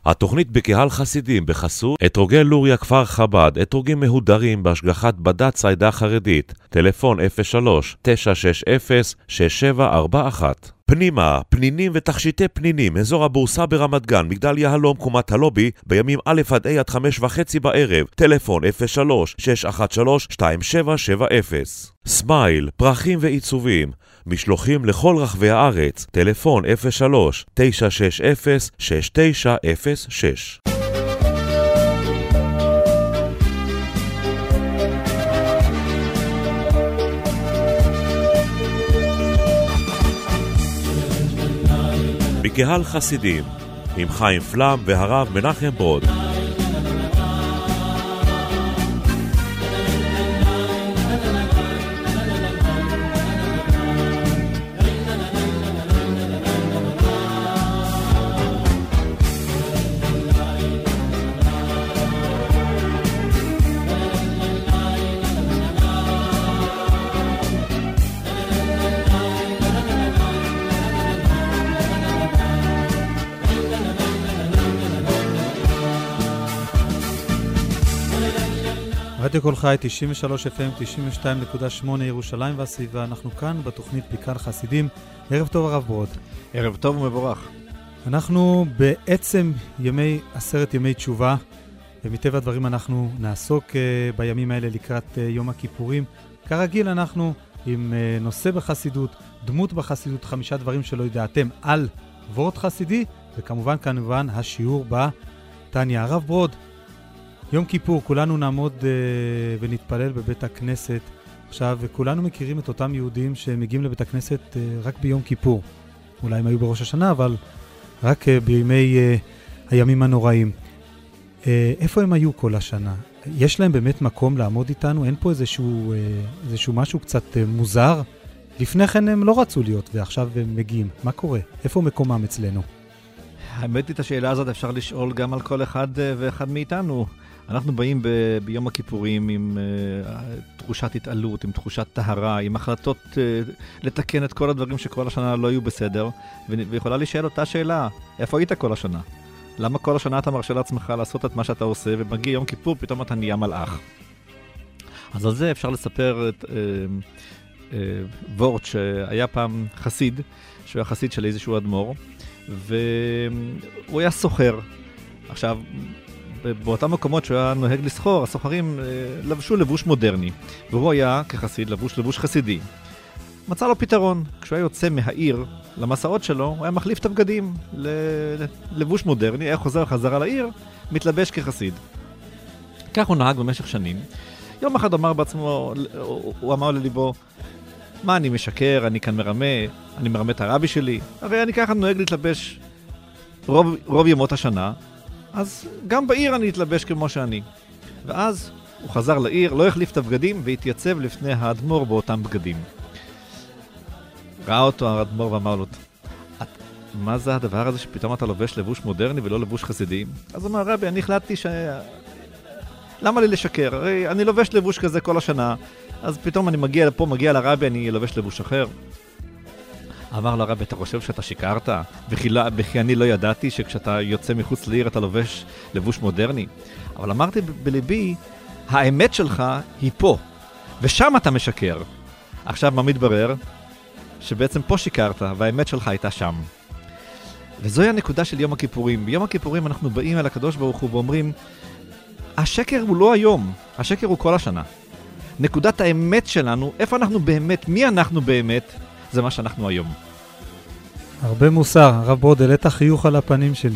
התוכנית בקהל חסידים בחסות אתרוגי לוריה כפר חב"ד, אתרוגים מהודרים בהשגחת בד"ץ העדה החרדית, טלפון 03-960-6741. פנימה, פנינים ותכשיטי פנינים, אזור הבורסה ברמת גן, מגדל יהלום, קומת הלובי, בימים א' עד ה' עד 5:30 בערב, טלפון 03-613-2770. סמייל, פרחים ועיצובים, משלוחים לכל רחבי הארץ, טלפון 03-960-6906. בקהל חסידים, עם חיים פלם והרב מנחם ברוד. רדיו כל חי, 93 FM, 92.8 ירושלים והסביבה. אנחנו כאן בתוכנית בקהל חסידים. ערב טוב הרב ברוד. ערב טוב ומבורך. אנחנו בעצם עשרת ימי תשובה, ומטבע הדברים אנחנו נעסוק בימים האלה לקראת יום הכיפורים. כרגיל אנחנו עם נושא בחסידות, דמות בחסידות, 5 דברים שלא ידעתם על וורט חסידי, וכמובן השיעור בתניה. הרב ברוד, יום כיפור, כולנו נעמוד ונתפלל בבית הכנסת. עכשיו, כולנו מכירים את אותם יהודים שמגיעים לבית הכנסת רק ביום כיפור. אולי הם היו בראש השנה, אבל רק בימי הימים הנוראים. איפה הם היו כל השנה? יש להם באמת מקום לעמוד איתנו? אין פה איזשהו משהו קצת מוזר? לפני כן הם לא רצו להיות, ועכשיו הם מגיעים. מה קורה? איפה מקומם אצלנו? האמת היא, את השאלה הזאת אפשר לשאול גם על כל אחד ואחד מאיתנו. אנחנו באים ביום הכיפורים עם תחושת התעלות, עם תחושת טהרה, עם החלטות לתקן את כל הדברים שכל השנה לא היו בסדר, ויכולה להישאל אותה שאלה, איפה היית כל השנה? למה כל השנה אתה מרשה לעצמך לעשות את מה שאתה עושה, ומגיע יום כיפור, פתאום אתה נהיה מלאך? אז על זה אפשר לספר את וורט שהיה פעם חסיד, שהוא היה חסיד של איזשהו אדמו"ר, והוא היה סוחר. עכשיו, באותם מקומות שהוא היה נוהג לסחור, הסוחרים לבשו לבוש מודרני, והוא היה כחסיד לבוש חסידי. מצא לו פתרון. כשהוא היה יוצא מהעיר למסעות שלו, הוא היה מחליף את הבגדים ללבוש מודרני, היה חוזר חזרה לעיר, מתלבש כחסיד. כך הוא נהג במשך שנים. יום אחד אמר בעצמו, הוא אמר לליבו, מה אני משקר, אני כאן אני מרמה את הרבי שלי, הרי אני ככה נוהג להתלבש רוב ימות השנה, אז גם בעיר אני אתלבש כמו שאני. ואז הוא חזר לעיר, לא החליף את הבגדים, והתייצב לפני האדמו"ר באותם בגדים. ראה אותו האדמו"ר ואמר לו, מה זה הדבר הזה שפתאום אתה לובש לבוש מודרני ולא לבוש חסידי? אז אמר, רבי, אני החלטתי למה לי לשקר? הרי אני לובש לבוש כזה כל השנה, אז פתאום אני מגיע לרבי, אני לובש לבוש אחר. אמר לו, הרבי, אתה חושב שאתה שיקרת? וכי אני לא ידעתי שכשאתה יוצא מחוץ לעיר אתה לובש לבוש מודרני? אבל אמרתי בליבי, האמת שלך היא פה, ושם אתה משקר. עכשיו מה מתברר? שבעצם פה שיקרת, והאמת שלך הייתה שם. וזוהי הנקודה של יום הכיפורים. ביום הכיפורים אנחנו באים אל הקדוש ברוך הוא ואומרים, השקר הוא לא היום, השקר הוא כל השנה. נקודת האמת שלנו, איפה אנחנו באמת, מי אנחנו באמת, זה מה שאנחנו היום. הרבה מוסר, הרב ברוד, העלית חיוך על הפנים שלי.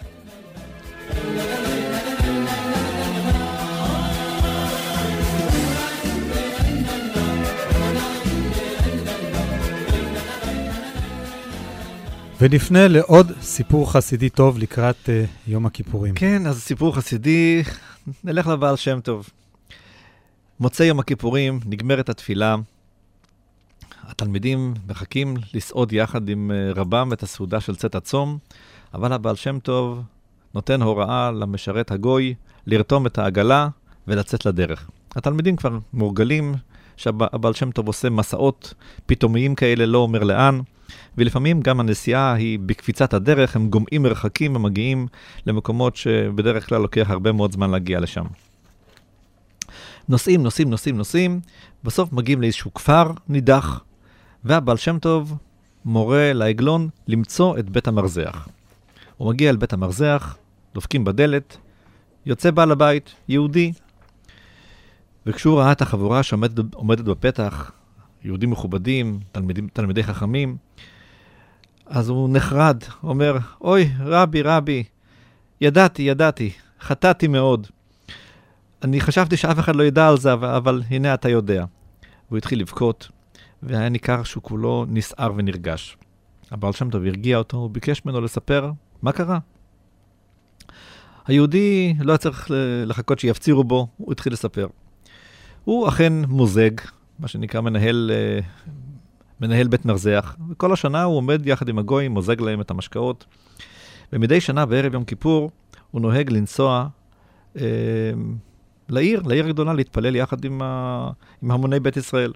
ונפנה לעוד סיפור חסידי טוב לקראת יום הכיפורים. כן, אז סיפור חסידי, נלך לבעל שם טוב. מוצא יום הכיפורים, נגמרת התפילה, התלמידים מחכים לסעוד יחד עם רבם את הסעודה של צאת הצום, אבל הבעל שם טוב נותן הוראה למשרת הגוי לרתום את העגלה ולצאת לדרך. התלמידים כבר מורגלים שהבעל שם טוב עושה מסעות פתאומיים כאלה, לא אומר לאן, ולפעמים גם הנסיעה היא בקפיצת הדרך, הם גומעים מרחקים ומגיעים למקומות שבדרך כלל לוקח הרבה מאוד זמן להגיע לשם. נוסעים, בסוף מגיעים לאיזשהו כפר נידח, והבעל שם טוב מורה לעגלון למצוא את בית המרזח. הוא מגיע אל בית המרזח, דופקים בדלת, יוצא בעל הבית, יהודי, וכשהוא ראה את החבורה שעומדת בפתח, יהודים מכובדים, תלמידי חכמים, אז הוא נחרד, אומר, אוי, רבי, ידעתי, חטאתי מאוד. אני חשבתי שאף אחד לא ידע על זה, אבל הנה אתה יודע. הוא התחיל לבכות, והיה ניכר שהוא כולו נסער ונרגש. הבעל שם טוב הרגיע אותו, הוא ביקש ממנו לספר מה קרה. היהודי לא צריך לחכות שיפצירו בו, הוא התחיל לספר. הוא אכן מוזג, מה שנקרא מנהל בית מרזח, וכל השנה הוא עומד יחד עם הגויים, מוזג להם את המשקאות, ומדי שנה בערב יום כיפור הוא נוהג לנסוע לעיר גדולה, להתפלל יחד עם המוני בית ישראל.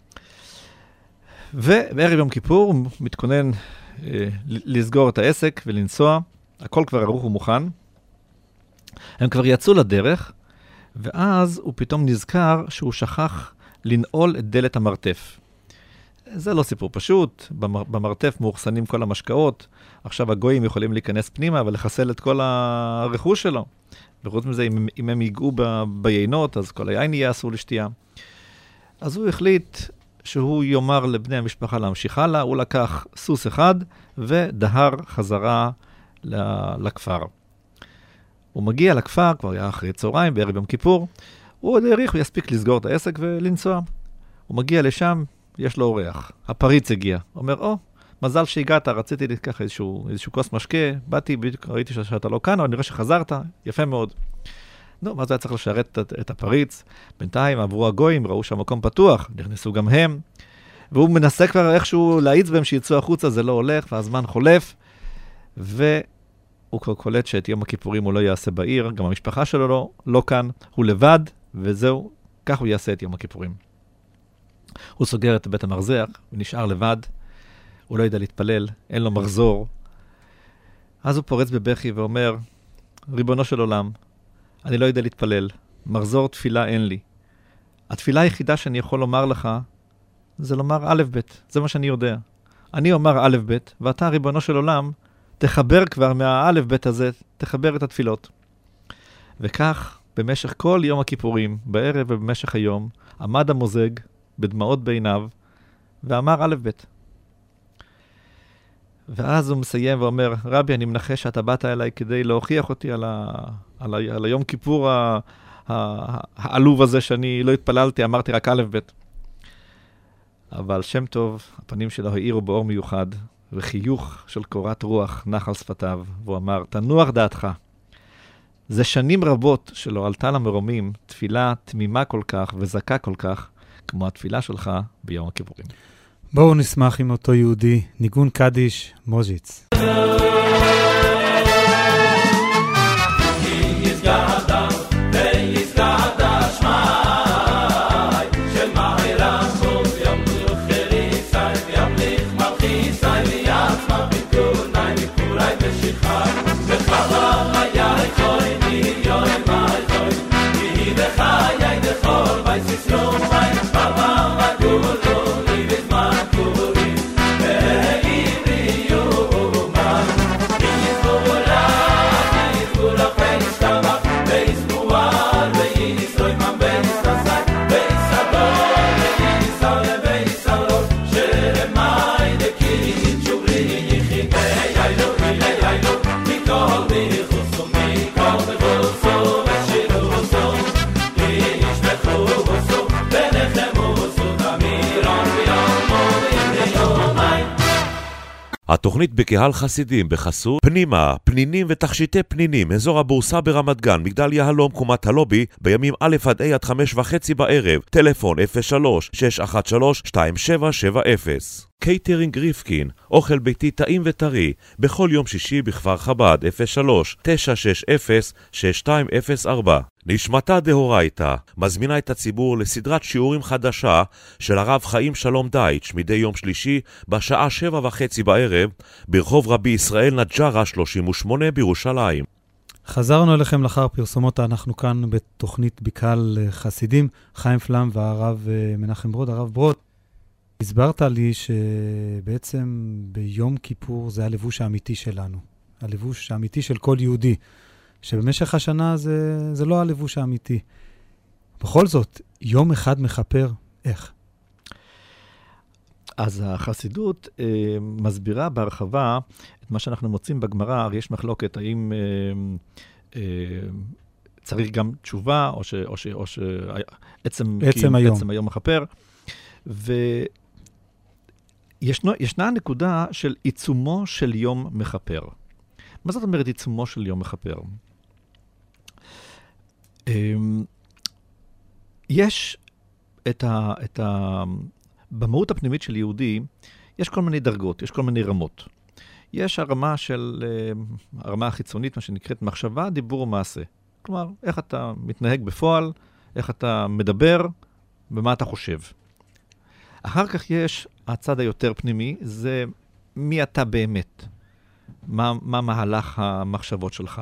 ובערב יום כיפור הוא מתכונן לסגור את העסק ולנסוע, הכל כבר ערוך ומוכן. הם כבר יצאו לדרך, ואז הוא פתאום נזכר שהוא שכח לנעול את דלת המרתף. זה לא סיפור פשוט, במרתף מאוחסנים כל המשקאות, עכשיו הגויים יכולים להיכנס פנימה ולחסל את כל הרכוש שלו. וחוץ מזה, אם הם ייגעו ביינות, אז כל היין יהיה אסור לשתייה. אז הוא החליט שהוא יאמר לבני המשפחה להמשיך הלאה, הוא לקח סוס אחד ודהר חזרה לכפר. הוא מגיע לכפר, כבר היה אחרי צהריים, בערב יום כיפור, הוא עוד העריך, הוא יספיק לסגור את העסק ולנסוע. הוא מגיע לשם, יש לו אורח. הפריץ הגיע. הוא אומר, מזל שהגעת, רציתי לקח איזשהו כוס משקה, באתי, בדיוק ראיתי שאתה לא כאן, אבל נראה שחזרת, יפה מאוד. אז היה צריך לשרת את הפריץ. בינתיים עברו הגויים, ראו שהמקום פתוח, נכנסו גם הם, והוא מנסה כבר איכשהו להעיץ בהם שיצאו החוצה, זה לא הולך, והזמן חולף, והוא כבר קולט שאת יום הכיפורים הוא לא יעשה בעיר, גם המשפחה שלו לא כאן, הוא לבד, וזהו, כך הוא יעשה את יום הכיפורים. הוא סוגר את בית המרזח, הוא נשאר לבד, הוא לא ידע להתפלל, אין לו מחזור. אז הוא פורץ בבכי ואומר, ריבונו של עולם, אני לא יודע להתפלל, מחזור תפילה אין לי. התפילה היחידה שאני יכול לומר לך, זה לומר א' ב', זה מה שאני יודע. אני אומר א' ב', ואתה ריבונו של עולם, תחבר כבר מהאלף ב' הזה, תחבר את התפילות. וכך, במשך כל יום הכיפורים, בערב ובמשך היום, עמד המוזג בדמעות בעיניו, ואמר א' ב'. ואז הוא מסיים ואומר, רבי, אני מנחש שאתה באת אליי כדי להוכיח אותי על היום כיפור העלוב הזה שאני לא התפללתי, אמרתי רק א' ב'. אבל שם טוב, הפנים שלו האירו באור מיוחד, וחיוך של קורת רוח נח על שפתיו, והוא אמר, תנוח דעתך. זה שנים רבות שלא עלתה למרומים תפילה תמימה כל כך וזכה כל כך, כמו התפילה שלך ביום הכיפורים. בואו נשמח עם אותו יהודי, ניגון קדיש, מוז'יץ. התוכנית בקהל חסידים בחסות פנימה, פנינים ותכשיטי פנינים, אזור הבורסה ברמת גן, מגדל יהלום, קומת הלובי, בימים א' עד ה' עד 5:30 בערב, טלפון 03-613-2770. קייטרינג ריפקין, אוכל ביתי טעים וטרי, בכל יום שישי בכפר חב"ד, 03-960-6204. נשמתה דהורייתא מזמינה את הציבור לסדרת שיעורים חדשה של הרב חיים שלום דייטש מדי יום שלישי בשעה 7:30 בערב ברחוב רבי ישראל נג'רה 38 בירושלים. חזרנו אליכם לאחר פרסומות, אנחנו כאן בתוכנית בקהל חסידים, חיים פלם והרב מנחם ברוד. הרב ברוד, הסברת לי שבעצם ביום כיפור זה הלבוש האמיתי שלנו, הלבוש האמיתי של כל יהודי, שבמשך השנה זה לא הלבוש האמיתי. בכל זאת, יום אחד מחפר, איך? אז החסידות מסבירה בהרחבה את מה שאנחנו מוצאים בגמרא. הרי יש מחלוקת האם צריך גם תשובה או שעצם היום מחפר. וישנה נקודה של עיצומו של יום מחפר. מה זאת אומרת עיצומו של יום מחפר? יש במהות הפנימית של יהודי, יש כל מיני דרגות, יש כל מיני רמות. יש הרמה החיצונית, מה שנקראת מחשבה, דיבור ומעשה. כלומר, איך אתה מתנהג בפועל, איך אתה מדבר, ומה אתה חושב. אחר כך יש הצד היותר פנימי, זה מי אתה באמת. מה מהלך המחשבות שלך,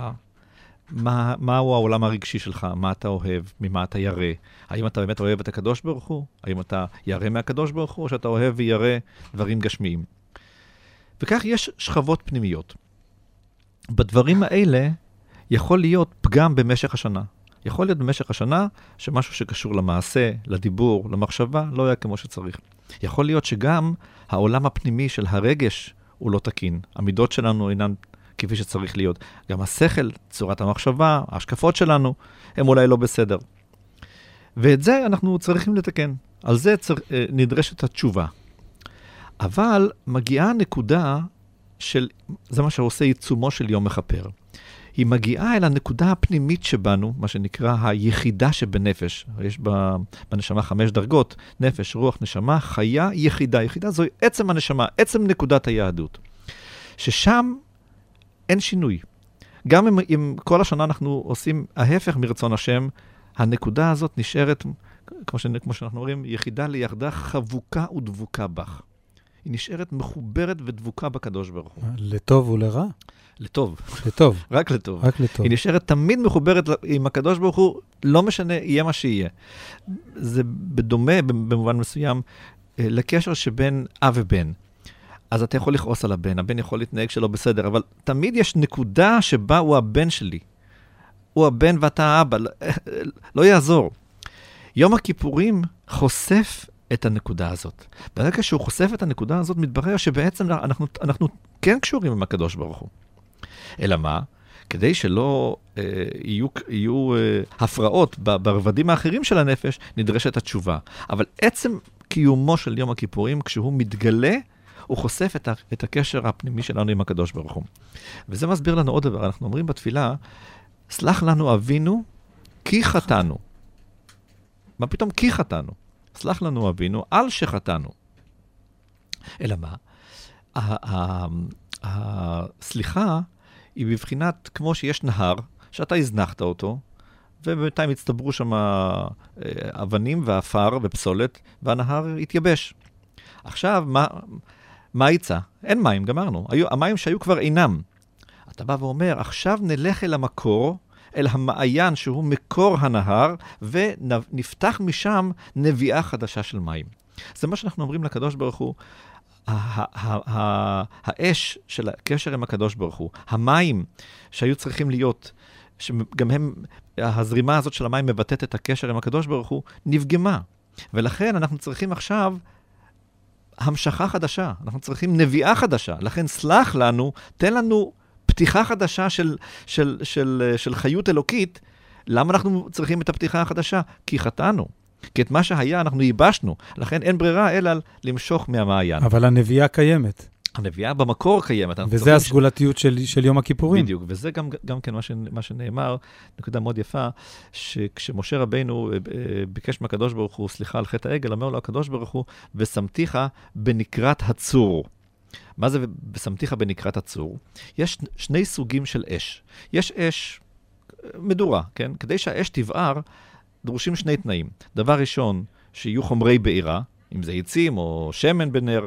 מהו העולם הרגשי שלך, מה אתה אוהב, ממה אתה ירא. האם אתה באמת אוהב את הקדוש ברוך הוא? האם אתה ירא מהקדוש ברוך הוא, או שאתה אוהב וירא דברים גשמיים? וכך יש שכבות פנימיות. בדברים האלה יכול להיות פגם במשך השנה. יכול להיות במשך השנה שמשהו שקשור למעשה, לדיבור, למחשבה, לא היה כמו שצריך. יכול להיות שגם העולם הפנימי של הרגש הוא לא תקין. המידות שלנו אינן כפי שצריך להיות. גם השכל, צורת המחשבה, ההשקפות שלנו, הם אולי לא בסדר. ואת זה אנחנו צריכים לתקן. על זה נדרשת התשובה. אבל מגיעה נקודה של, זה מה שעושה עיצומו של יום מחפר. היא מגיעה אל הנקודה הפנימית שבנו, מה שנקרא היחידה שבנפש. יש בנשמה 5 דרגות, נפש, רוח, נשמה, חיה, יחידה. יחידה זו עצם הנשמה, עצם נקודת היהדות. ששם אין שינוי. גם אם כל השנה אנחנו עושים ההפך מרצון השם, הנקודה הזאת נשארת, כמו שאנחנו אומרים, יחידה ליחדה חבוקה ודבוקה בך. היא נשארת מחוברת ודבוקה בקדוש ברוך הוא. לטוב ולרע? לטוב. לטוב. רק לטוב. רק לטוב. היא נשארת תמיד מחוברת עם הקדוש ברוך הוא, לא משנה, יהיה מה שיהיה. זה בדומה, במובן מסוים, לקשר שבין אב ובן. אז אתה יכול לכעוס על הבן, הבן יכול להתנהג שלא בסדר, אבל תמיד יש נקודה שבה הוא הבן שלי. הוא הבן ואתה האבא, לא יעזור. יום הכיפורים חושף את הנקודה הזאת. ברגע שהוא חושף את הנקודה הזאת, מתברר שבעצם אנחנו כן קשורים עם הקדוש ברוך הוא. אלא מה? כדי שלא יהיו הפרעות ברבדים האחרים של הנפש, נדרשת התשובה. אבל עצם קיומו של יום הכיפורים, כשהוא מתגלה, הוא חושף את הקשר הפנימי שלנו עם הקדוש ברוך הוא. וזה מסביר לנו עוד דבר. אנחנו אומרים בתפילה, סלח לנו אבינו כי חטאנו. מה פתאום כי חטאנו? סלח לנו אבינו על שחטאנו. אלא מה? הסליחה היא בבחינת כמו שיש נהר, שאתה הזנחת אותו, ובינתיים הצטברו שם אבנים ואפר ופסולת, והנהר התייבש. עכשיו, מה יצא? אין מים, גמרנו. המים שהיו כבר אינם. אתה בא ואומר, עכשיו נלך אל המקור, אל המעיין שהוא מקור הנהר, ונפתח משם נביאה חדשה של מים. זה מה שאנחנו אומרים לקדוש ברוך הוא, האש של הקשר עם הקדוש ברוך הוא, המים שהיו צריכים להיות, שגם הם, הזרימה הזאת של המים מבטאת את הקשר עם הקדוש ברוך הוא, נפגמה. ולכן אנחנו צריכים עכשיו המשכה חדשה, אנחנו צריכים נביאה חדשה. לכן סלח לנו, תן לנו פתיחה חדשה של חיות אלוקית. למה אנחנו צריכים את הפתיחה החדשה? כי חטאנו. כי את מה שהיה אנחנו ייבשנו. לכן אין ברירה אלא למשוך מהמעיין. אבל הנביאה קיימת. הנביאה במקור קיימת. וזה הסגולתיות של יום הכיפורים. בדיוק, וזה גם כן מה שנאמר, נקודה מאוד יפה, שכשמשה רבינו ביקש מהקדוש ברוך הוא, סליחה על חטא העגל, אומר לו הקדוש ברוך הוא, ושמתיך בנקרת הצור. מה זה ושמתיך בנקרת הצור? יש שני סוגים של אש. יש אש מדורה, כן? כדי שהאש תבער, דרושים שני תנאים. דבר ראשון, שיהיו חומרי בעירה, אם זה עצים או שמן בנר,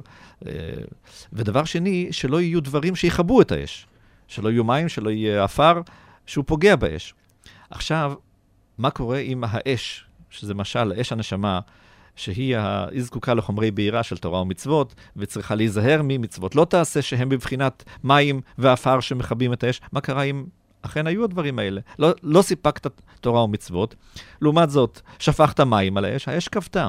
ודבר שני, שלא יהיו דברים שיחבו את האש. שלא יהיו מים, שלא יהיה אפר, שהוא פוגע באש. עכשיו, מה קורה עם האש, שזה משל, אש הנשמה, שהיא זקוקה לחומרי בעירה של תורה ומצוות, וצריכה להיזהר ממצוות. לא תעשה שהם בבחינת מים ואפר שמחבים את האש. מה קרה אם אכן היו הדברים האלה? לא סיפקת תורה ומצוות. לעומת זאת, שפכת מים על האש, האש כבתה.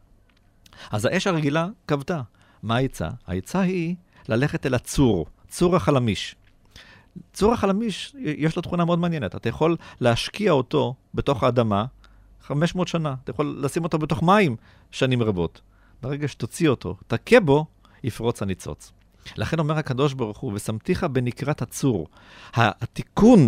אז האש הרגילה כבתה. מה העצה? העצה היא ללכת אל הצור, צור החלמיש. צור החלמיש יש לו תכונה מאוד מעניינת. אתה יכול להשקיע אותו בתוך האדמה 500 שנה. אתה יכול לשים אותו בתוך מים שנים רבות. ברגע שתוציא אותו, תכה בו, יפרוץ הניצוץ. לכן אומר הקדוש ברוך הוא, ושמתיך בנקרת הצור. התיקון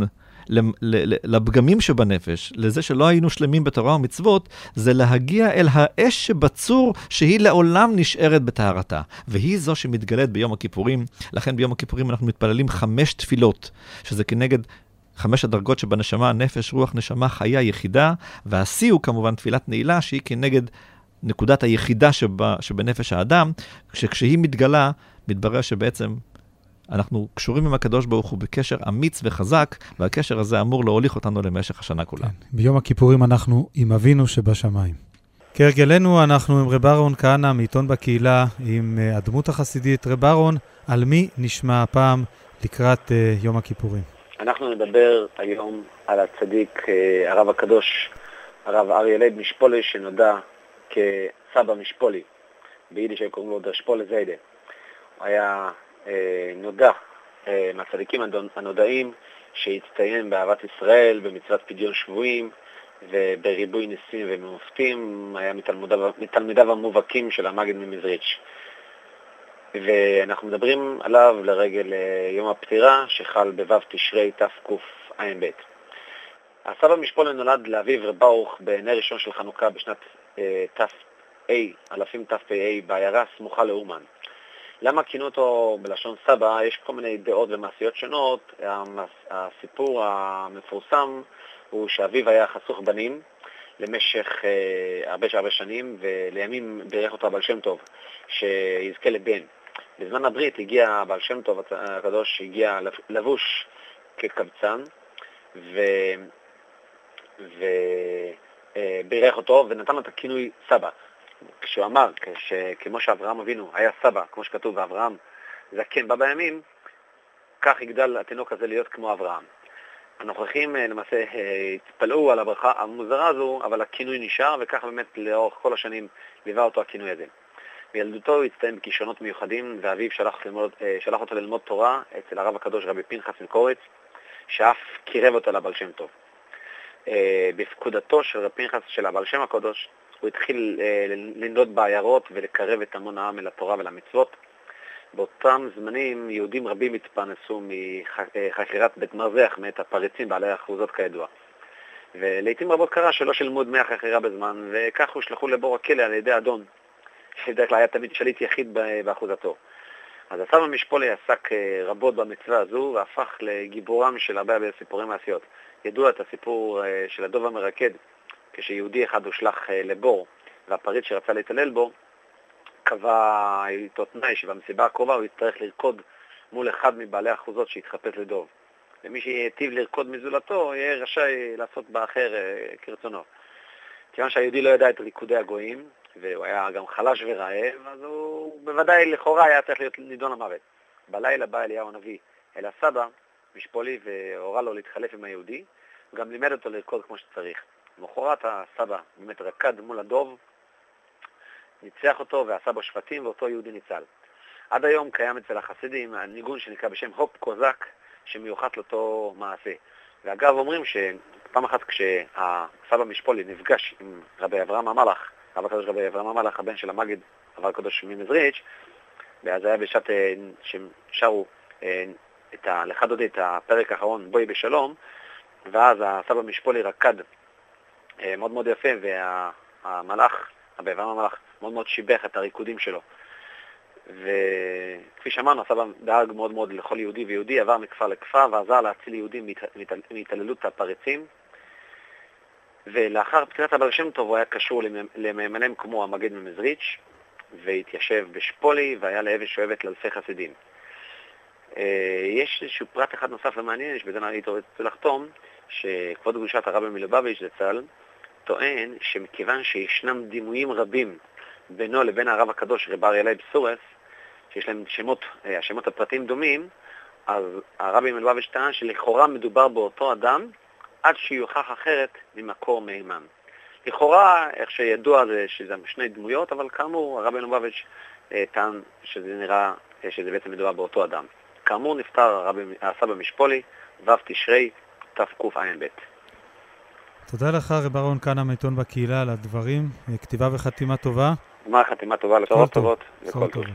לפגמים שבנפש, לזה שלא היינו שלמים בתורה ומצוות, זה להגיע אל האש שבצור, שהיא לעולם נשארת בטהרתה. והיא זו שמתגלית ביום הכיפורים. לכן ביום הכיפורים אנחנו מתפללים 5 תפילות, שזה כנגד 5 הדרגות שבנשמה, נפש, רוח, נשמה, חיה, יחידה, והשיא הוא כמובן תפילת נעילה, שהיא כנגד נקודת היחידה שבנפש האדם, שכשהיא מתגלה, מתברר שבעצם אנחנו קשורים עם הקדוש ברוך הוא בקשר אמיץ וחזק, והקשר הזה אמור להוליך אותנו למשך השנה כולה. כן. ביום הכיפורים אנחנו עם אבינו שבשמיים. כהרגלנו אנחנו עם רב אהרון כהנא מעיתון בקהילה, עם הדמות החסידית. רב אהרון, על מי נשמע הפעם לקראת יום הכיפורים? אנחנו נדבר היום על הצדיק הרב הקדוש, הרב אריה לייב משפולי, שנודע כסבא משפולי, ביידיש קוראים לו דר שפולה זיידה. הוא היה נודע מהצדיקים הנודעים, שהצטיין באהבת ישראל, במצוות פדיון שבויים ובריבוי ניסים ומופתים. היה מתלמידיו המובהקים של המגיד ממזריץ'. ואנחנו מדברים עליו לרגל יום הפטירה שחל בו' תשרי תקע"ב. הסבא משפולה נולד לאביו רב ברוך בנר ראשון של חנוכה בשנת אלפים תפ"א בעיירה סמוכה לאומן. למה כינו אותו בלשון סבא? יש כל מיני דעות ומעשיות שונות. הסיפור המפורסם הוא שאביו היה חסוך בנים למשך הרבה שנים, ולימים בירך אותו הבעל שם טוב שיזכה לבן. בזמן הברית הגיע הבעל שם טוב הקדוש, הגיע לבוש כקבצן ובירך אותו ונתן לו את הכינוי סבא. כשהוא אמר, כמו שאברהם אבינו היה סבא, כמו שכתוב באברהם זקן בא בימים, כך יגדל התינוק הזה להיות כמו אברהם. הנוכחים למעשה התפלאו על הברכה המוזרה הזו, אבל הכינוי נשאר, וכך באמת לאורך כל השנים ליווה אותו הכינוי הזה. בילדותו הוא הצטיין בכישרונות מיוחדים, ואביו שלח אותו ללמוד תורה אצל הרב הקדוש רבי פנחס מקוריץ, שאף קירב אותו לבעל שם טוב. בפקודתו של רבי פנחס של הבעל שם הקדוש, הוא התחיל לנדוד בעיירות ולקרב את המון העם אל התורה ולמצוות. באותם זמנים יהודים רבים התפרנסו מחכירת בית מרזח מאת הפריצים בעלי האחוזות כידוע. ולעיתים רבות קרה שלא שילמו דמי החכירה בזמן, וכך הושלחו לבור הכלא על ידי אדון, שבדרך כלל היה תמיד שליט יחיד באחוזתו. אז הסבא משפולי עסק רבות במצווה הזו, והפך לגיבורם של הרבה סיפורי מעשיות. ידוע את הסיפור של הדוב המרקד, כשיהודי אחד הושלח לבור, והפריץ שרצה להתעלל בו, קבע איתו תנאי שבמסיבה הקרובה הוא יצטרך לרקוד מול אחד מבעלי האחוזות שהתחפש לדוב. ומי שיטיב לרקוד מזולתו יהיה רשאי לעשות באחר כרצונו. כיוון שהיהודי לא ידע את ריקודי הגויים, והוא היה גם חלש ורעב, אז הוא בוודאי לכאורה היה צריך להיות נידון למוות. בלילה בא אליהו הנביא אל הסבא משפולי והורה לו להתחלף עם היהודי, וגם לימד אותו לרקוד כמו שצריך. למחרת הסבא באמת רקד מול הדוב, ניצח אותו ועשה בו שבטים, ואותו יהודי ניצל. עד היום קיים אצל החסידים הניגון שנקרא בשם הופ קוזק, שמיוחד לאותו מעשה. ואגב אומרים שפעם אחת כשהסבא משפולי נפגש עם רבי אברהם המלאך, רב הקדוש רבי אברהם המלאך, הבן של המגיד הרב הקדוש ממזריץ', ואז היה בשעת שהם שרו לך דודי את הפרק האחרון, בואי בשלום, ואז הסבא משפולי רקד מאוד מאוד יפה, והמלאך, הבעבר המלאך, מאוד מאוד שיבח את הריקודים שלו. וכפי שאמרנו, הסבא דאג מאוד מאוד לכל יהודי ויהודי, עבר מכפר לכפר ועזר להציל יהודים מהתעללות הפריצים. ולאחר פטירת הבעל שם טוב הוא היה קשור לממלא מקומו המגד ממזריץ' והתיישב בשפולי והיה לאבן שואבת לאלפי חסידים. יש איזשהו פרט אחד נוסף ומעניין, שבזה אני רוצה לחתום, שכבוד קדושת הרבי מלובביץ' זצ"ל טוען שמכיוון שישנם דימויים רבים בינו לבין הרב הקדוש רב אריה לייב סורס, שיש להם השמות הפרטיים דומים, אז הרבי מלובביץ' טען שלכאורה מדובר באותו אדם, עד שיוכח אחרת ממקור מהימן. לכאורה, איך שידוע זה שזה שני דמויות, אבל כאמור, הרבי מלובביץ' טען שזה נראה שזה בעצם מדובר באותו אדם. כאמור, נפטר הסבא משפולי, ו' תשרי, תקע"ב. תודה לך, רב אהרון כהנא מעיתון בקהילה, על הדברים, כתיבה וחתימה טובה. מה חתימה טובה? לבשורות טובות. וכל טוב.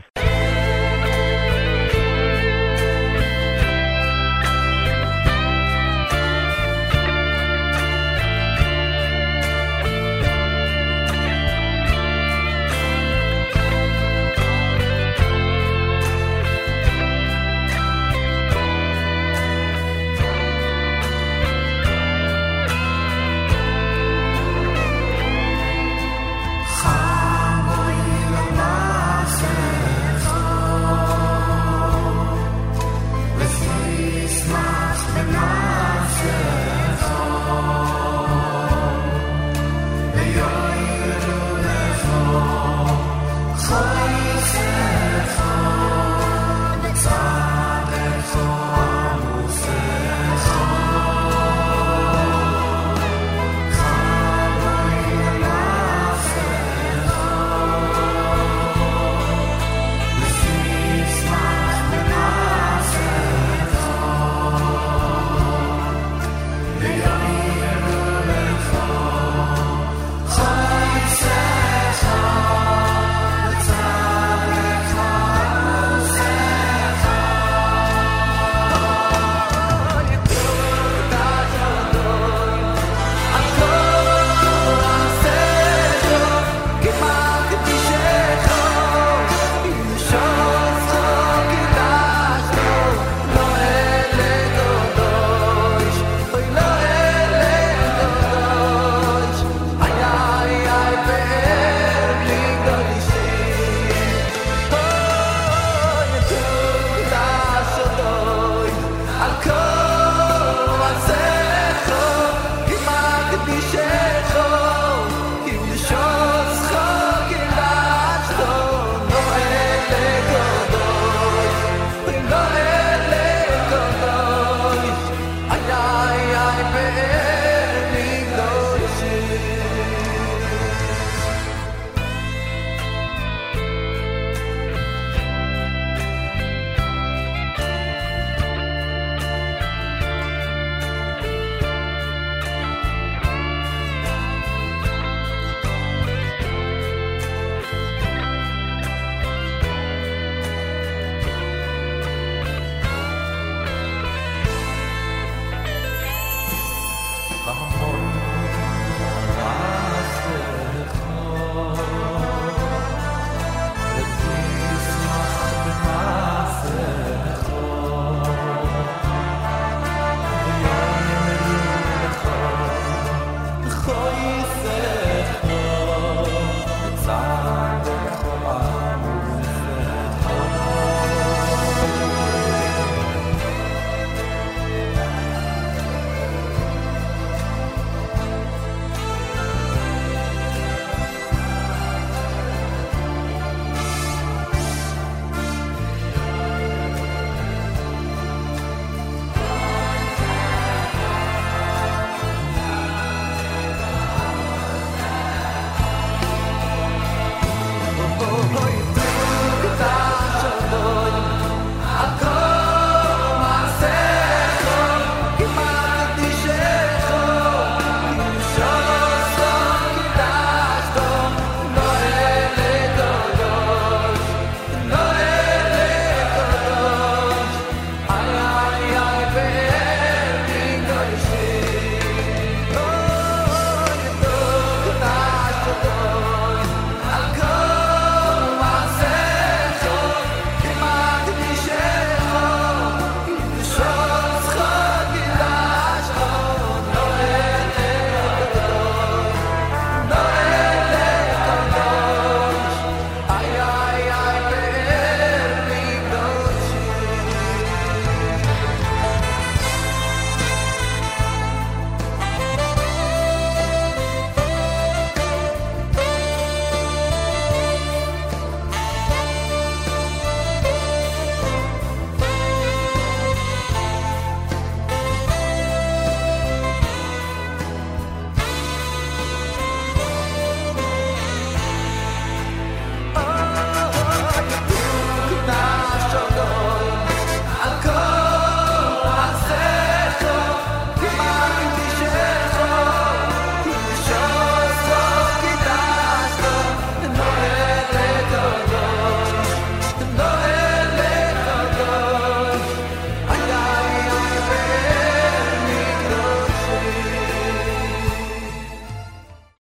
Chamoy la maseh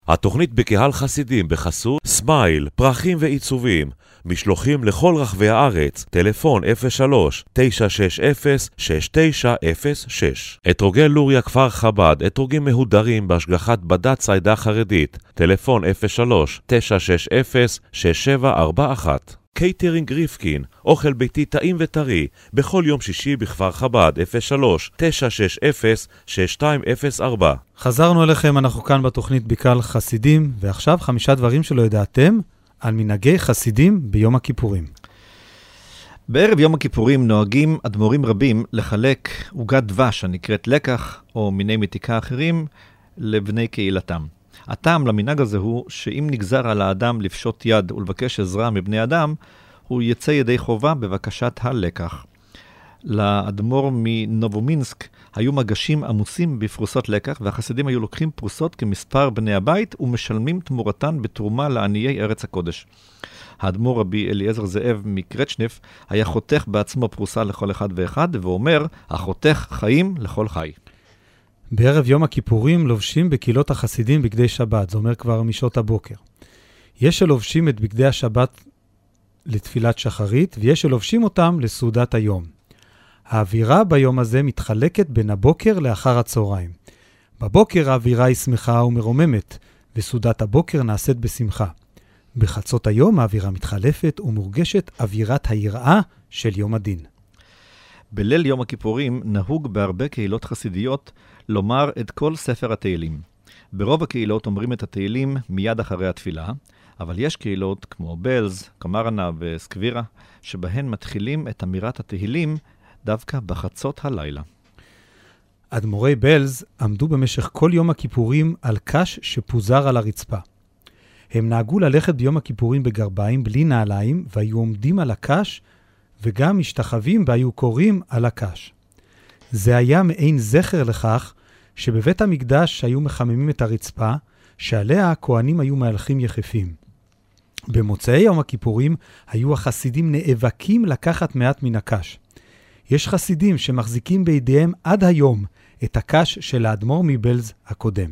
התוכנית בקהל חסידים בחסות סמייל, פרחים ועיצובים, משלוחים לכל רחבי הארץ, טלפון 03-960-6906. אתרוגי לוריה כפר חב"ד, אתרוגים מהודרים בהשגחת בד"ץ העדה החרדית, טלפון 03-960-6741. קייטרינג ריפקין, אוכל ביתי טעים וטרי, בכל יום שישי בכפר חב"ד, 03-960-6204. חזרנו אליכם, אנחנו כאן בתוכנית בקהל חסידים, ועכשיו 5 דברים שלא ידעתם על מנהגי חסידים ביום הכיפורים. בערב יום הכיפורים נוהגים אדמו"רים רבים לחלק עוגת דבש הנקראת לקח, או מיני מתיקה אחרים, לבני קהילתם. הטעם למנהג הזה הוא שאם נגזר על האדם לפשוט יד ולבקש עזרה מבני אדם, הוא יצא ידי חובה בבקשת הלקח. לאדמו"ר מנובומינסק היו מגשים עמוסים בפרוסות לקח, והחסידים היו לוקחים פרוסות כמספר בני הבית ומשלמים תמורתן בתרומה לעניי ארץ הקודש. האדמו"ר רבי אליעזר זאב מקרצ'נף היה חותך בעצמו פרוסה לכל אחד ואחד, ואומר, החותך חיים לכל חי. בערב יום הכיפורים לובשים בקהילות החסידים בגדי שבת, זה אומר כבר משעות הבוקר. יש שלובשים את בגדי השבת לתפילת שחרית, ויש שלובשים אותם לסעודת היום. האווירה ביום הזה מתחלקת בין הבוקר לאחר הצהריים. בבוקר האווירה היא שמחה ומרוממת, וסעודת הבוקר נעשית בשמחה. בחצות היום האווירה מתחלפת ומורגשת אווירת היראה של יום הדין. בליל יום הכיפורים נהוג בהרבה קהילות חסידיות לומר את כל ספר התהילים. ברוב הקהילות אומרים את התהילים מיד אחרי התפילה, אבל יש קהילות כמו בלז, קמרנה וסקווירה, שבהן מתחילים את אמירת התהילים דווקא בחצות הלילה. אדמו"רי בלז עמדו במשך כל יום הכיפורים על קש שפוזר על הרצפה. הם נהגו ללכת ביום הכיפורים בגרביים בלי נעליים, והיו עומדים על הקש וגם משתחווים והיו קוראים על הקש. זה היה מעין זכר לכך שבבית המקדש היו מחממים את הרצפה, שעליה הכהנים היו מהלכים יחפים. במוצאי יום הכיפורים היו החסידים נאבקים לקחת מעט מן הקש. יש חסידים שמחזיקים בידיהם עד היום את הקש של האדמו"ר מבלז הקודם.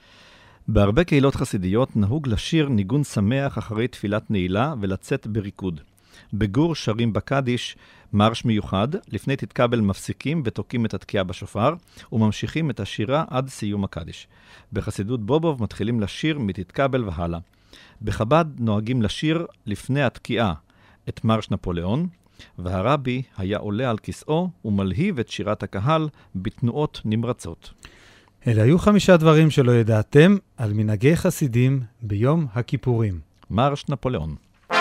בהרבה קהילות חסידיות נהוג לשיר ניגון שמח אחרי תפילת נעילה ולצאת בריקוד. בגור שרים בקדיש מרש מיוחד, לפני תתקבל מפסיקים ותוקים את התקיעה בשופר, וממשיכים את השירה עד סיום הקדיש. בחסידות בובוב מתחילים לשיר מתתקבל והלאה. בחב"ד נוהגים לשיר לפני התקיעה את מרש נפוליאון, והרבי היה עולה על כיסאו ומלהיב את שירת הקהל בתנועות נמרצות. אלה היו 5 דברים שלא ידעתם על מנהגי חסידים ביום הכיפורים. מרש נפוליאון.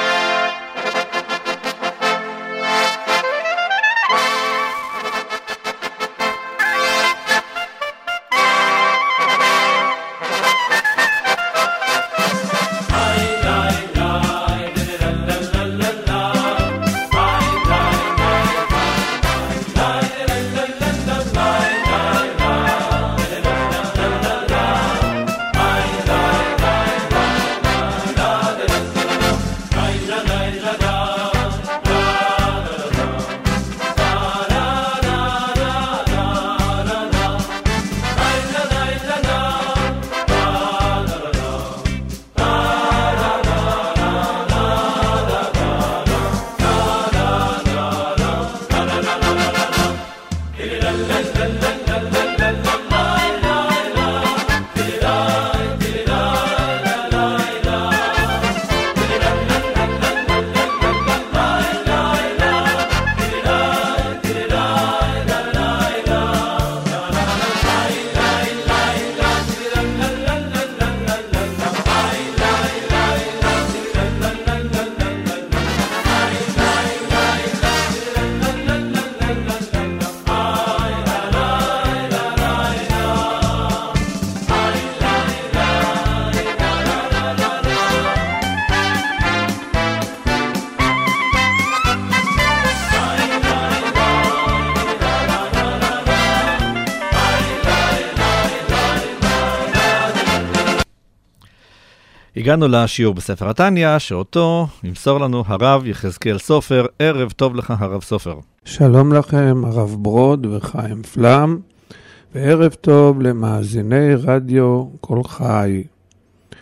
הגענו לשיעור בספר התניא, שאותו ימסור לנו הרב יחזקאל סופר. ערב טוב לך הרב סופר. שלום לכם הרב ברוד וחיים פלם, וערב טוב למאזיני רדיו כל חי.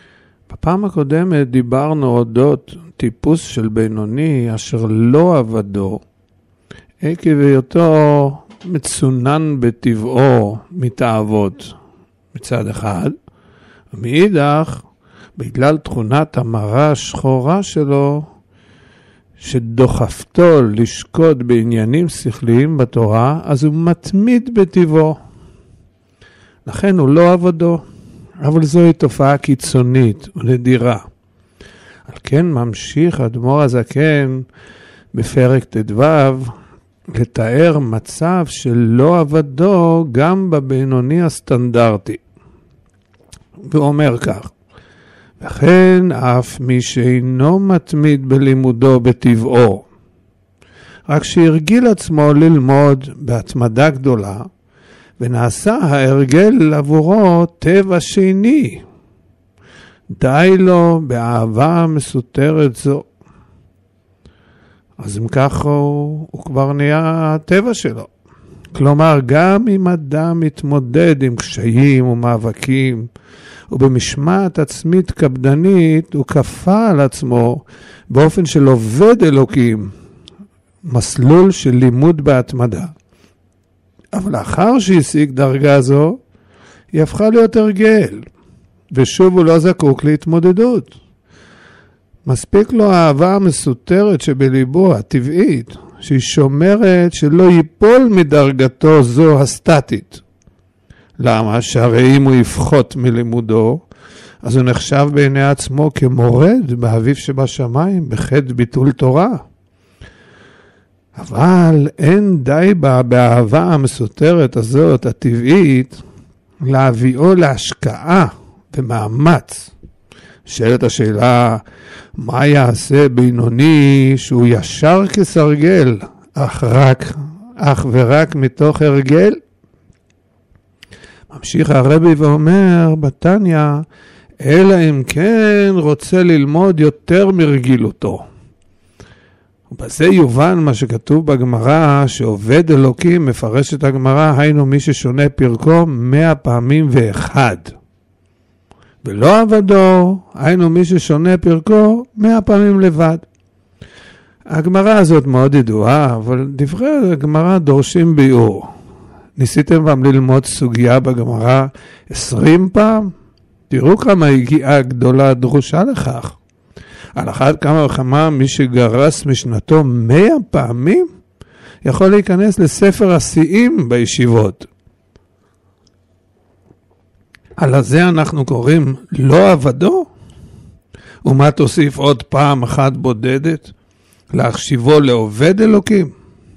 בפעם הקודמת דיברנו אודות טיפוס של בינוני אשר לא עבדו, עקב היותו מצונן בטבעו מתאוות מצד אחד, ומאידך בגלל תכונת המראה השחורה שלו שדוחפתו לשקוד בעניינים שכליים בתורה, אז הוא מתמיד בטבעו. לכן הוא לא עבדו, אבל זוהי תופעה קיצונית ונדירה. על כן ממשיך אדמו"ר הזקן בפרק ט"ו לתאר מצב שלא עבדו גם בבינוני הסטנדרטי. והוא אומר כך: וכן אף מי שאינו מתמיד בלימודו בטבעו, רק שהרגיל עצמו ללמוד בהתמדה גדולה, ונעשה ההרגל עבורו טבע שני, די לו באהבה מסותרת זו. אז אם כך הוא כבר נהיה הטבע שלו. כלומר, גם אם אדם מתמודד עם קשיים ומאבקים, ובמשמעת עצמית קפדנית, הוא כפה על עצמו באופן של עובד אלוקים, מסלול של לימוד בהתמדה. אבל לאחר שהשיג דרגה זו, היא הפכה להיות הרגל, ושוב הוא לא זקוק להתמודדות. מספיק לו האהבה המסותרת שבליבו, הטבעית, שהיא שומרת שלא ייפול מדרגתו זו הסטטית. למה? שהרי אם הוא יפחות מלימודו, אז הוא נחשב בעיני עצמו כמורד באביב שבשמיים, בחטא ביטול תורה. אבל אין די בה באהבה המסותרת הזאת, הטבעית, להביאו להשקעה ומאמץ. שאלת השאלה, מה יעשה בינוני שהוא ישר כסרגל, אך ורק מתוך הרגל? ממשיך הרבי ואומר בתניא, אלא אם כן רוצה ללמוד יותר מרגילותו. ובזה יובן מה שכתוב בגמרא, שעובד אלוקים מפרש את הגמרא, היינו מי ששונה פרקו 100 פעמים ואחד. ולא עבדו, היינו מי ששונה פרקו 100 פעמים לבד. הגמרא הזאת מאוד ידועה, אבל דברי הגמרא דורשים ביאור. ניסיתם פעם ללמוד סוגיה בגמרא 20 פעם? תראו כמה הגיעה גדולה דרושה לכך. על אחת כמה וכמה מי שגרס משנתו 100 פעמים, יכול להיכנס לספר השיאים בישיבות. על זה אנחנו קוראים לא עבדו? ומה תוסיף עוד פעם אחת בודדת? להחשיבו לעובד אלוקים?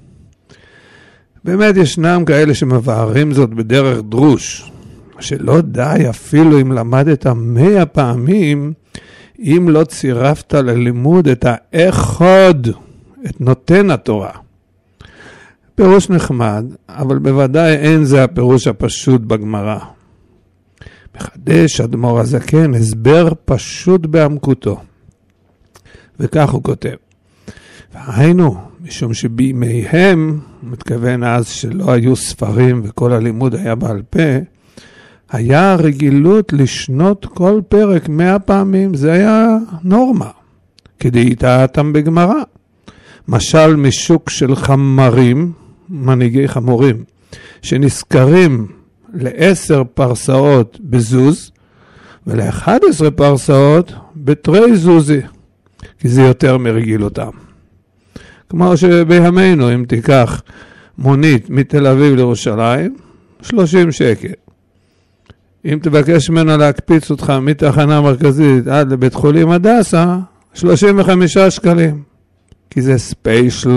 באמת ישנם כאלה שמבארים זאת בדרך דרוש, שלא די אפילו אם למדת 100 פעמים, אם לא צירפת ללימוד את האחד, את נותן התורה. פירוש נחמד, אבל בוודאי אין זה הפירוש הפשוט בגמרא. מחדש אדמו"ר הזקן הסבר פשוט בעמקותו. וכך הוא כותב: והיינו, משום שבימיהם, מתכוון אז שלא היו ספרים וכל הלימוד היה בעל פה, היה רגילות לשנות כל פרק 100 פעמים, זה היה נורמה, כדי יתעתם בגמרא. משל משוק של חמרים, מנהיגי חמורים, שנזכרים ל10 פרסאות בזוז, ול11 פרסאות בתרי זוזי, כי זה יותר מרגיל אותם. כמו שבימינו, אם תיקח מונית מתל אביב לירושלים, 30 שקל. אם תבקש ממנו להקפיץ אותך מתחנה מרכזית עד לבית חולים הדסה, 35 שקלים. כי זה ספיישל.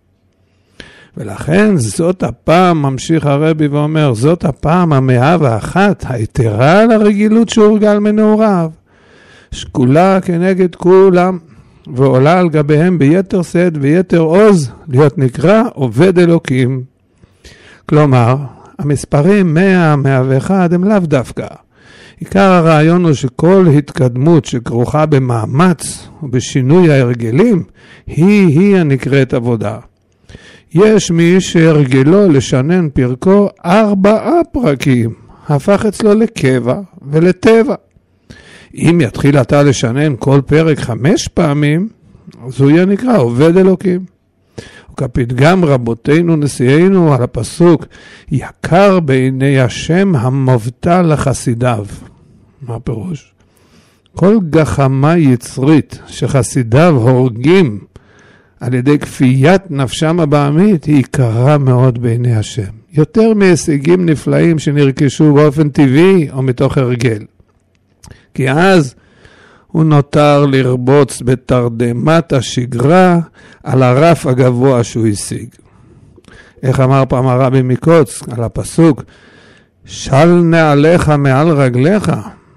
ולכן זאת הפעם, ממשיך הרבי ואומר, זאת הפעם 101, היתרה על הרגילות שהורגל מנעוריו. שקולה כנגד כולם, ועולה על גביהם ביתר שאת ויתר עוז, להיות נקרא עובד אלוקים. כלומר, המספרים 100, 101 הם לאו דווקא. עיקר הרעיון הוא שכל התקדמות שכרוכה במאמץ ובשינוי ההרגלים, היא הנקראת עבודה. יש מי שהרגלו לשנן פרקו 4 פרקים, הפך אצלו לקבע ולטבע. אם יתחיל אתה לשנן כל פרק 5 פעמים, אז הוא יהיה נקרא עובד אלוקים. וכפתגם רבותינו נשיאנו על הפסוק, יקר בעיני השם המבטל לחסידיו. מה הפירוש? כל גחמה יצרית שחסידיו הורגים על ידי כפיית נפשם הבעמית היא יקרה מאוד בעיני השם. יותר מהישגים נפלאים שנרכשו באופן טבעי או מתוך הרגל. כי אז הוא נותר לרבוץ בתרדמת השגרה על הרף הגבוה שהוא השיג. איך אמר פעם הרבי מקוץ על הפסוק, של נעליך מעל רגליך.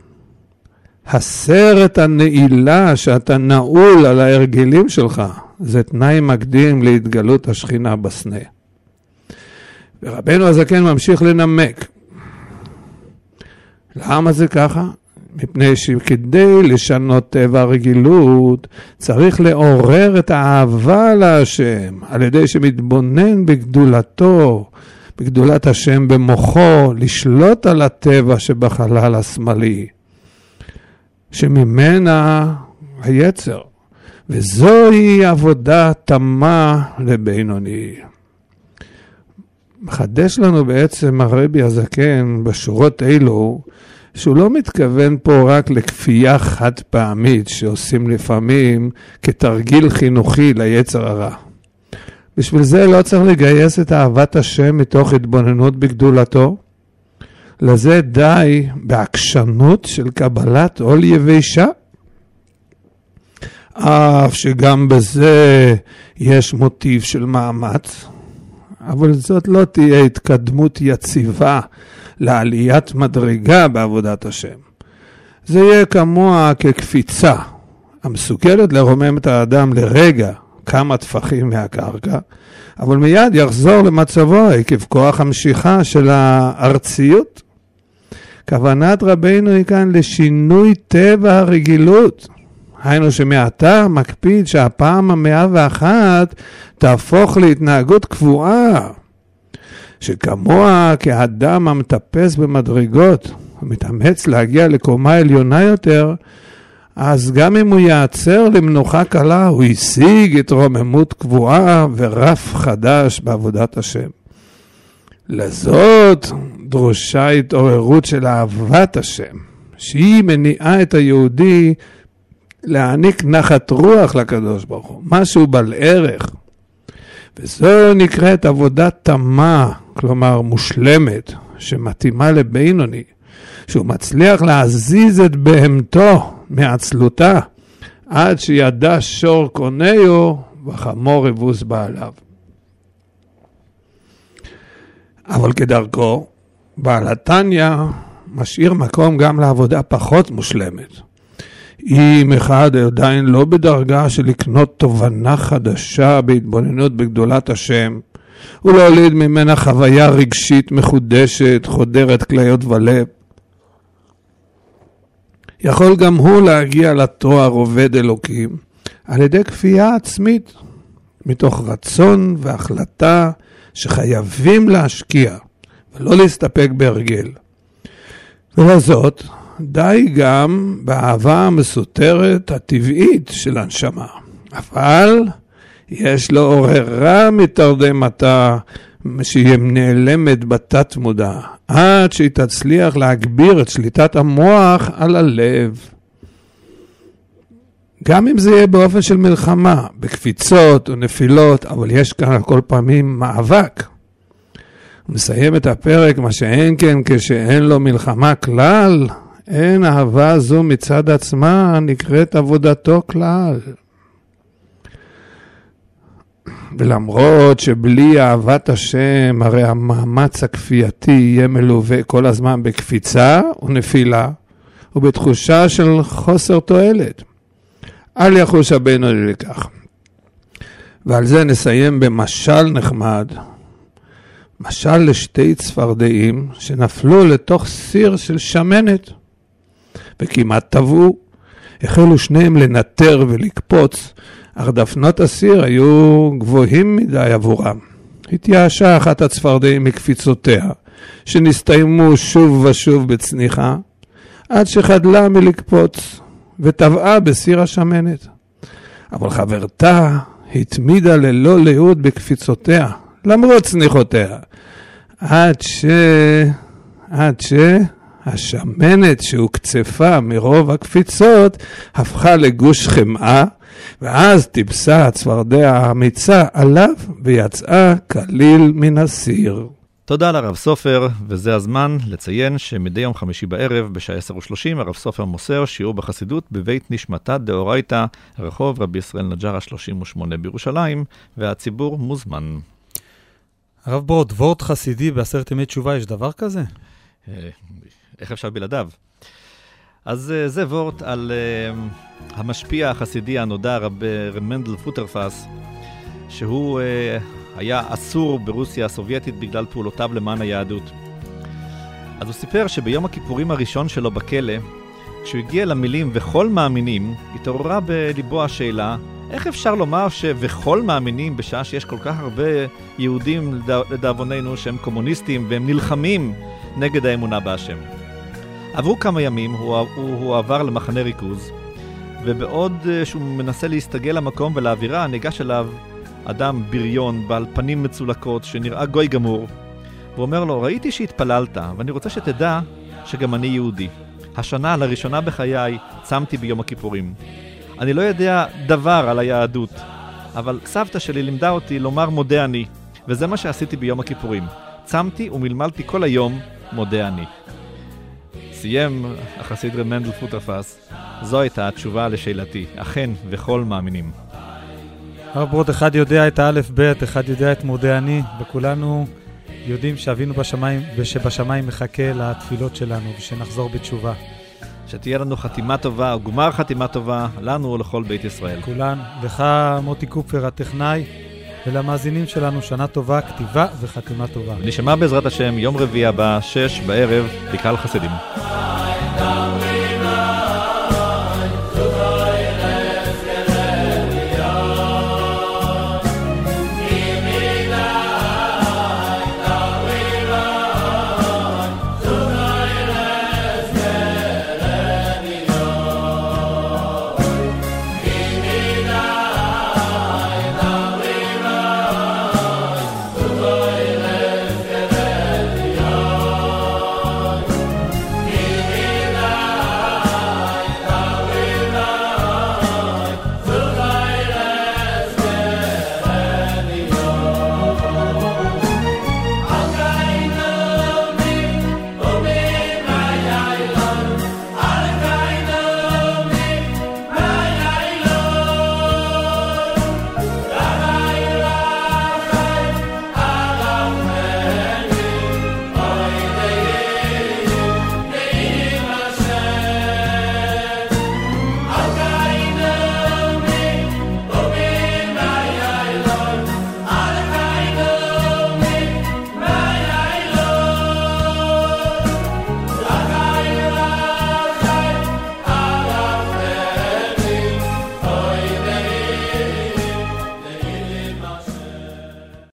הסר את הנעילה שאתה נעול על ההרגלים שלך. זה תנאי מקדים להתגלות השכינה בסנה. ורבנו הזקן ממשיך לנמק. למה זה ככה? מפני שכדי לשנות טבע הרגילות, צריך לעורר את האהבה להשם, על ידי שמתבונן בגדולתו, בגדולת השם במוחו, לשלוט על הטבע שבחלל השמאלי, שממנה היצר. וזוהי עבודה תמה לבינוני. מחדש לנו בעצם הרבי הזקן בשורות אלו, שהוא לא מתכוון פה רק לכפייה חד פעמית שעושים לפעמים כתרגיל חינוכי ליצר הרע. בשביל זה לא צריך לגייס את אהבת השם מתוך התבוננות בגדולתו. לזה די בעקשנות של קבלת עול יבשה. אף שגם בזה יש מוטיב של מאמץ, אבל זאת לא תהיה התקדמות יציבה לעליית מדרגה בעבודת השם. זה יהיה כמוה כקפיצה, המסוגלת לרומם את האדם לרגע כמה טפחים מהקרקע, אבל מיד יחזור למצבו עקב כוח המשיכה של הארציות. כוונת רבינו היא כאן לשינוי טבע הרגילות. היינו שמעתה מקפיד שהפעם 101 תהפוך להתנהגות קבועה, שכמוה כאדם המטפס במדרגות, ומתאמץ להגיע לקומה עליונה יותר, אז גם אם הוא יעצר למנוחה קלה, הוא השיג את רוממות קבועה ורף חדש בעבודת השם. לזאת דרושה התעוררות של אהבת השם, שהיא מניעה את היהודי להעניק נחת רוח לקדוש ברוך הוא, משהו בעל ערך. וזו נקראת עבודה תמה, כלומר מושלמת, שמתאימה לבינוני, שהוא מצליח להזיז את בהמתו מעצלותה, עד שידע שור קונהו וחמור אבוס בעליו. אבל כדרכו, בעל התניא משאיר מקום גם לעבודה פחות מושלמת. אם אחד עדיין לא בדרגה של לקנות תובנה חדשה בהתבוננות בגדולת השם, ולהוליד ממנה חוויה רגשית מחודשת, חודרת כליות ולב, יכול גם הוא להגיע לתואר עובד אלוקים על ידי כפייה עצמית, מתוך רצון והחלטה שחייבים להשקיע ולא להסתפק בהרגל. ולזאת די גם באהבה המסותרת הטבעית של הנשמה. אבל יש לו עוררה מתרדמתה שהיא נעלמת בתת מודע, עד שהיא תצליח להגביר את שליטת המוח על הלב. גם אם זה יהיה באופן של מלחמה, בקפיצות ונפילות, אבל יש כאן כל פעמים מאבק. הוא מסיים את הפרק, מה שאין כן כשאין לו מלחמה כלל, אין אהבה זו מצד עצמה נקראת עבודתו כלל. ולמרות שבלי אהבת השם, הרי המאמץ הכפייתי יהיה מלווה כל הזמן בקפיצה ונפילה, ובתחושה של חוסר תועלת. אל יחוש הבינוני לכך. ועל זה נסיים במשל נחמד. משל לשתי צפרדעים שנפלו לתוך סיר של שמנת, וכמעט טבעו. החלו שניהם לנטר ולקפוץ, אך דפנות הסיר היו גבוהים מדי עבורם. התייאשה אחת הצפרדעים מקפיצותיה, שנסתיימו שוב ושוב בצניחה, עד שחדלה מלקפוץ וטבעה בסיר השמנת. אבל חברתה התמידה ללא לאות בקפיצותיה, למרות צניחותיה, עד שהשמנת שהוקצפה מרוב הקפיצות הפכה לגוש חמאה, ואז טיפסה הצפרדע האמיצה עליו ויצאה כליל מן הסיר. תודה לרב סופר, וזה הזמן לציין שמדי יום חמישי בערב בשעה 10:30 הרב סופר מוסר שיעור בחסידות בבית נשמתה דאורייתא, רחוב רבי ישראל נג'רה 38 בירושלים, והציבור מוזמן. הרב ברוד, וורט חסידי בעשרת ימי תשובה, יש דבר כזה? איך אפשר בלעדיו? אז זה וורט על המשפיע החסידי הנודע רב מנדל פוטרפס, שהוא היה אסור ברוסיה הסובייטית בגלל פעולותיו למען היהדות. אז הוא סיפר שביום הכיפורים הראשון שלו בכלא, כשהוא הגיע למילים וכל מאמינים, התעוררה בליבו השאלה, איך אפשר לומר שוכל מאמינים בשעה שיש כל כך הרבה יהודים לדאבוננו שהם קומוניסטים והם נלחמים נגד האמונה בהשם. עברו כמה ימים, הוא עבר למחנה ריכוז, ובעוד שהוא מנסה להסתגל למקום ולאווירה, ניגש אליו אדם בריון בעל פנים מצולקות שנראה גוי גמור, והוא אומר לו, ראיתי שהתפללת ואני רוצה שתדע שגם אני יהודי. השנה לראשונה בחיי צמתי ביום הכיפורים. אני לא יודע דבר על היהדות, אבל סבתא שלי לימדה אותי לומר מודה אני, וזה מה שעשיתי ביום הכיפורים. צמתי ומלמלתי כל היום מודה אני. סיים החסיד רב מנדל פוטרפס, זו הייתה התשובה לשאלתי, אכן וכל מאמינים. הרב ברוד, אחד יודע את האלף בית, אחד יודע את מודה אני, וכולנו יודעים שאבינו בשמיים ושבשמיים מחכה לתפילות שלנו ושנחזור בתשובה. שתהיה לנו חתימה טובה, או גמר חתימה טובה, לנו ולכל בית ישראל. כולן, לך מוטי קופר הטכנאי, ולמאזינים שלנו שנה טובה, כתיבה וחתימה טובה. נשמע בעזרת השם יום רביעי הבא, 6 בערב, בקהל חסידים.